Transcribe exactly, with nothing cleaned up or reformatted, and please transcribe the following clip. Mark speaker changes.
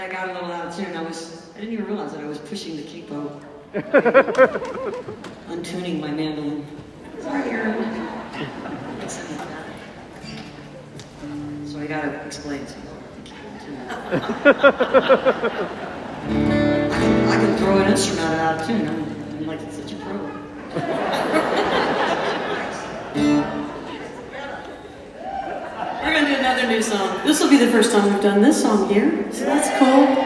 Speaker 1: I got a little out of tune. I was, I didn't even realize that I was pushing the capo. Untuning my mandolin. Sorry, Aaron. So I gotta explain to you. I can, I can throw an instrument out of tune. I'm, I'm like such a pro. We're gonna do another new song. This will be the first time we've done this song here, so that's cool.